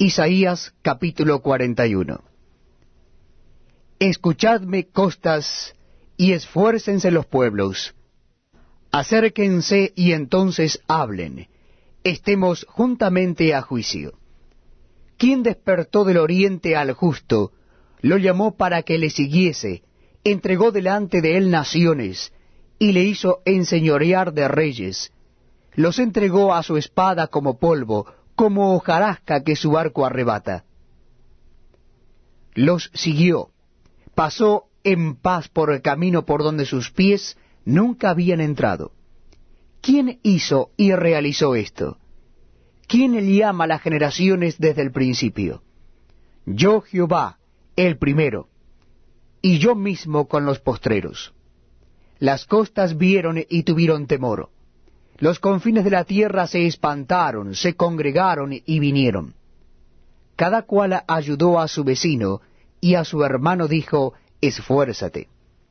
Isaías capítulo 41. Escuchadme, costas, y esfuércense los pueblos. Acérquense y entonces hablen. Estemos juntamente a juicio. ¿Quién despertó del oriente al justo? Lo llamó para que le siguiese, entregó delante de él naciones, y le hizo enseñorear de reyes. Los entregó a su espada como polvo, como hojarasca que su arco arrebata. Los siguió, pasó en paz por el camino por donde sus pies nunca habían entrado. ¿Quién hizo y realizó esto? ¿Quién llama a las generaciones desde el principio? Yo Jehová, el primero, y yo mismo con los postreros. Las costas vieron y tuvieron temor. Los confines de la tierra se espantaron, se congregaron y vinieron. Cada cual ayudó a su vecino, y a su hermano dijo, esfuérzate.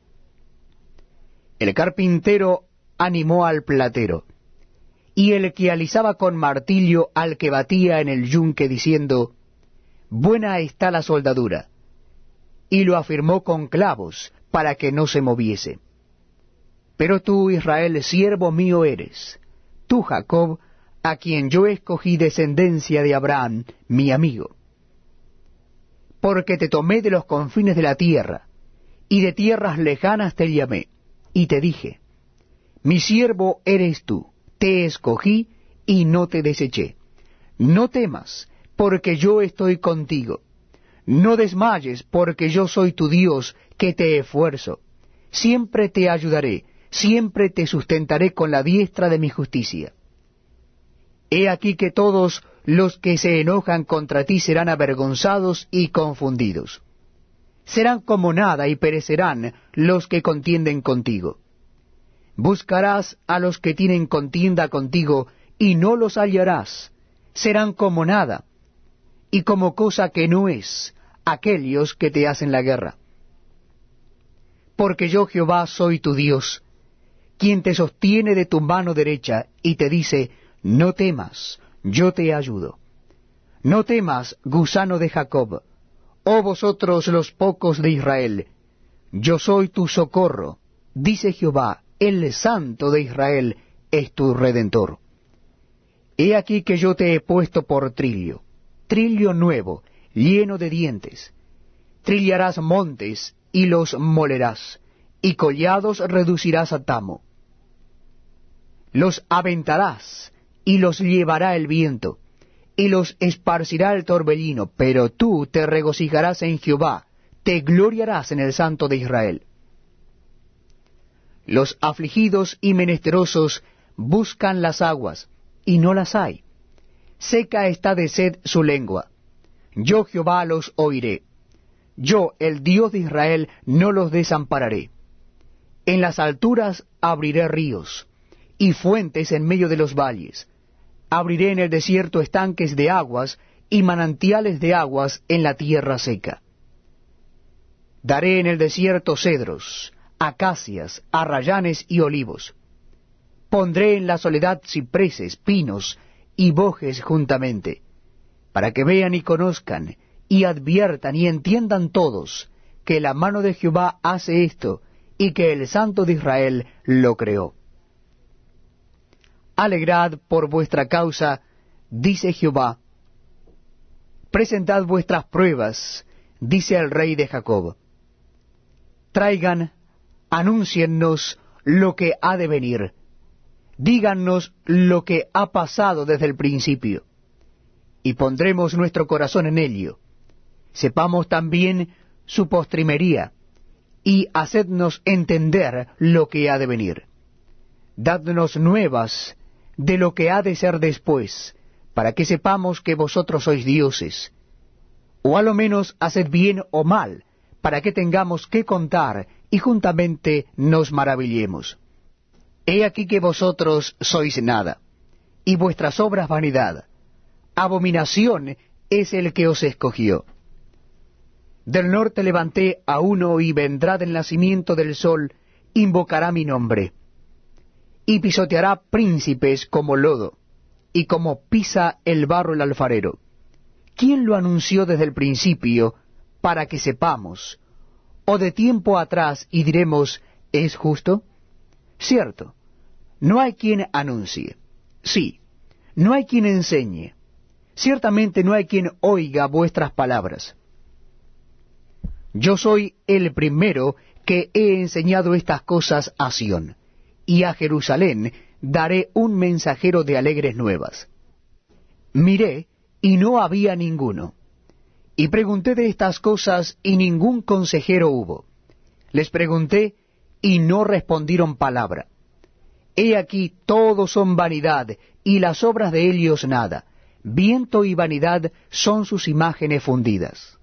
El carpintero animó al platero, y el que alisaba con martillo al que batía en el yunque, diciendo, buena está la soldadura, y lo afirmó con clavos, para que no se moviese. Pero tú, Israel, siervo mío eres, tú, Jacob, a quien yo escogí descendencia de Abraham, mi amigo. Porque te tomé de los confines de la tierra, y de tierras lejanas te llamé, y te dije, mi siervo eres tú, te escogí y no te deseché. No temas, porque yo estoy contigo. No desmayes, porque yo soy tu Dios, que te esfuerzo. Siempre te ayudaré, siempre te sustentaré con la diestra de mi justicia. He aquí que todos los que se enojan contra ti serán avergonzados y confundidos. Serán como nada y perecerán los que contienden contigo. Buscarás a los que tienen contienda contigo y no los hallarás. Serán como nada y como cosa que no es aquellos que te hacen la guerra. Porque yo Jehová soy tu Dios, quien te sostiene de tu mano derecha y te dice, no temas, yo te ayudo. No temas, gusano de Jacob, oh vosotros los pocos de Israel, yo soy tu socorro, dice Jehová, el Santo de Israel es tu Redentor. He aquí que yo te he puesto por trillo nuevo, lleno de dientes. Trillarás montes y los molerás, y collados reducirás a tamo. Los aventarás, y los llevará el viento, y los esparcirá el torbellino, pero tú te regocijarás en Jehová, te gloriarás en el Santo de Israel. Los afligidos y menesterosos buscan las aguas, y no las hay. Seca está de sed su lengua. Yo Jehová los oiré. Yo, el Dios de Israel, no los desampararé. En las alturas abriré ríos, y fuentes en medio de los valles. Abriré en el desierto estanques de aguas, y manantiales de aguas en la tierra seca. Daré en el desierto cedros, acacias, arrayanes y olivos. Pondré en la soledad cipreses, pinos y bojes juntamente, para que vean y conozcan, y adviertan y entiendan todos, que la mano de Jehová hace esto, y que el Santo de Israel lo creó. Alegrad por vuestra causa, dice Jehová. Presentad vuestras pruebas, dice el Rey de Jacob. Traigan, anúnciennos lo que ha de venir. Dígannos lo que ha pasado desde el principio, y pondremos nuestro corazón en ello. Sepamos también su postrimería, y hacednos entender lo que ha de venir. Dadnos nuevas de lo que ha de ser después, para que sepamos que vosotros sois dioses. O a lo menos haced bien o mal, para que tengamos que contar, y juntamente nos maravillemos. He aquí que vosotros sois nada, y vuestras obras vanidad. Abominación es el que os escogió. Del norte levanté a uno, y vendrá del nacimiento del sol, invocará mi nombre. Y pisoteará príncipes como lodo, y como pisa el barro el alfarero. ¿quién lo anunció desde el principio para que sepamos? ¿O de tiempo atrás y diremos, ¿es justo? Cierto, no hay quien anuncie. Sí, no hay quien enseñe. Ciertamente no hay quien oiga vuestras palabras. Yo soy el primero que he enseñado estas cosas a Sión, y a Jerusalén daré un mensajero de alegres nuevas. Miré, y no había ninguno. Y pregunté de estas cosas, y ningún consejero hubo. Les pregunté, y no respondieron palabra. He aquí todos son vanidad, y las obras de ellos nada. Viento y vanidad son sus imágenes fundidas.